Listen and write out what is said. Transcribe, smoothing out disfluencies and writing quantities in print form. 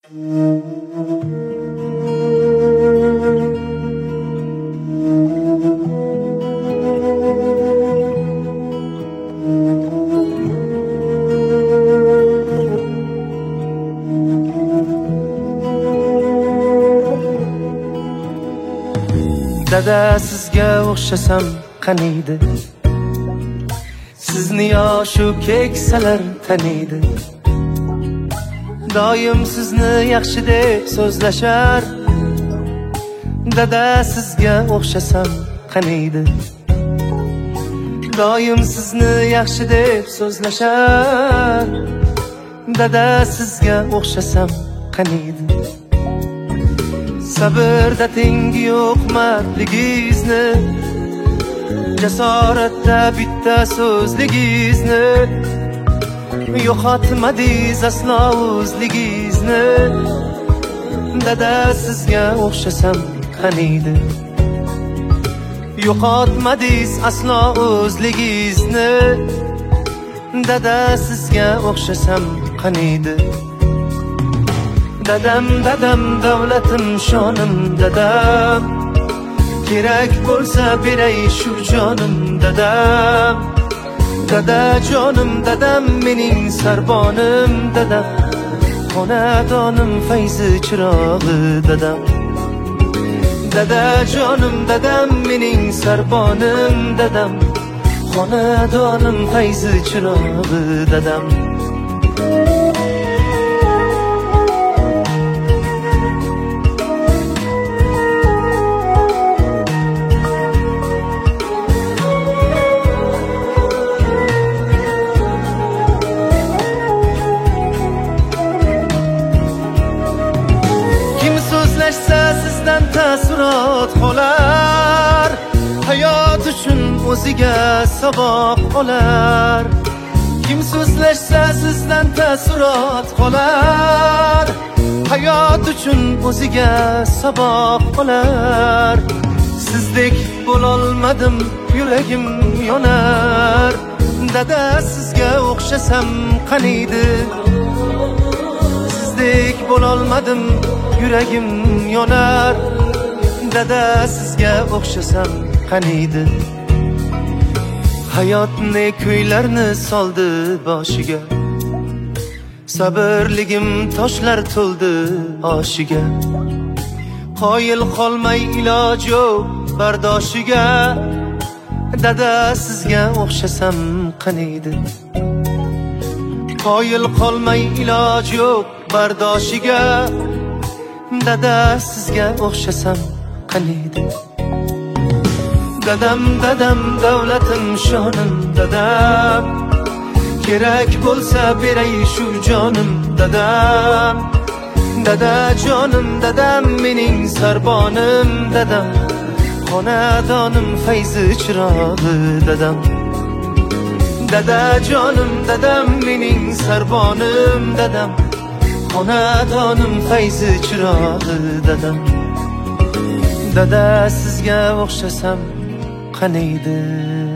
Dada sizga o'xshasam qaniydi, sizni yoshu keksalar taniydi. Doim sizni yaxshi deb so'zlashar. Dada sizga o'xshasam qaniydi, doim sizni yaxshi deb so'zlashar. Dada sizga o'xshasam qaniydi, sabrda tengi yo'q mardligingizni, jasoratda bitta so'zligingizni, yo'qotmadingiz aslo o'zligingizni. Dada sizga o'xshasam qaniydi, yo'qotmadingiz aslo o'zligingizni. Dada sizga o'xshasam qaniydi. Dadam, dadam, davlatim, shonim, dadam, kerak bo'lsa beray shu jonim, dadam. Dada jonim, dadam, mening sarbonim, dadam, xonadonim, fayzi chirog'i, dadam. Dada jonim, dadam, mening sarbonim, dadam, xonadonim, fayzi chirog'i, dadam. Sizdan taassurot qolar, hayot uchun o'ziga saboq olar. Kim so'zlashsa sizdan taassurot qolar, hayot uchun o'ziga saboq olar. Sizdek bo'lolmadim, yuragim yonar. Dada sizga o'xshasam qaniydi, sizdek bo'lolmadim, yuragim yonar. Dada sizga o'xshasam qaniydi. Hayotni kuylarni soldi boshiga, sabrligim toshlar to'ldi oshiga. Qoyil qolmay iloj yo'q bardoshiga. Dada sizga o'xshasam qaniydi, qoyil qolmay iloj yo'q bardoshiga. Dada sizga o'xshasam qaniydi. Dadam, dadam, davlatim, shonim, dadam, kerak bo'lsa beray shu jonim, dadam. Dada jonim, dadam, mening sarbonim, dadam, xonadonim, fayzi chirog'i, dadam. Dada jonim, dadam, mening sarbonim, dadam, xonadonim, fayzi chirog'i, dadam. Dada sizga o'xshasam qaniydi.